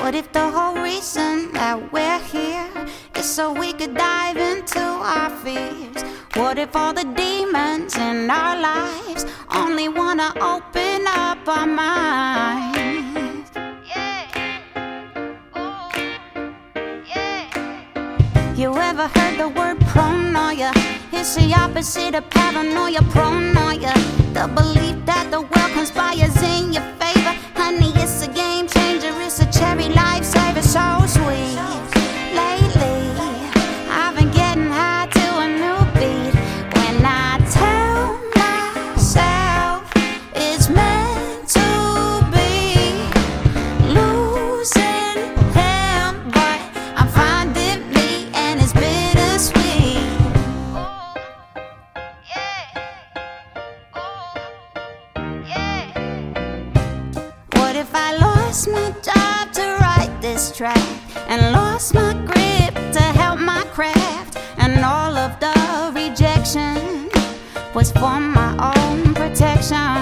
What if the whole reason that we're here is so we could dive into our fears? What if all the demons in our lives only wanna open up our minds? You ever heard the word pronoia? It's the opposite of paranoia, pronoia. The belief that the world conspires in your favor. Honey, it's a game changer, it's a cherry lifesaver, so sweet. Lately, I've been getting high to a new beat. When I tell myself it's meant to be, losing him, but I'm finding me and it's bittersweet. What if I lost my job to write this track, and lost my grip to help my craft, and all of the rejection was for my own protection?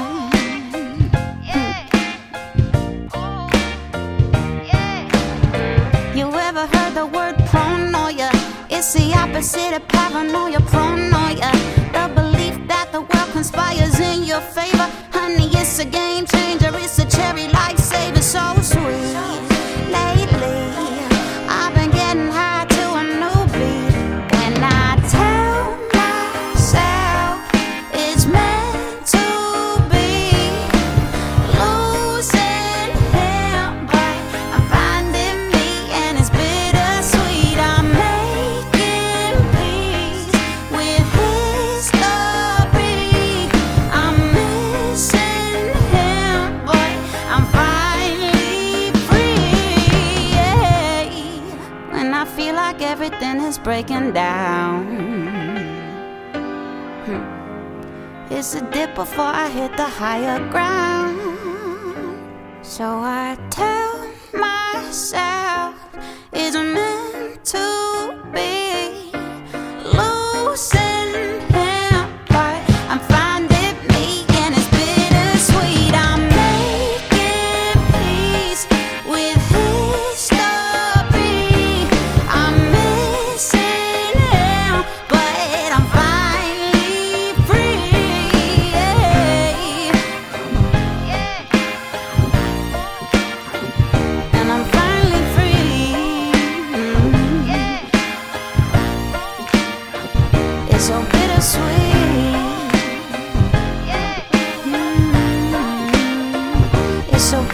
You ever heard the word pronoia? It's the opposite of paranoia, pronoia. The belief that the world conspires in your favor. Honey, it's a game changer, it's a cherry lifesaver, so sweet. Lately, I've been getting high to a new beat. When I tell myself it's meant to be, losing him, but I'm finding me and it's bittersweet. I'm making peace with history. I'm missing him, but I'm finally free. When I feel like everything is breaking down, it's a dip before I hit the higher ground. So I tell myself it's meant to be, losing him, but I'm finding me and it's bittersweet. I'm making peace with history. I'm missing him, but I'm finally free. And I'm finally free. It's so bittersweet. It's so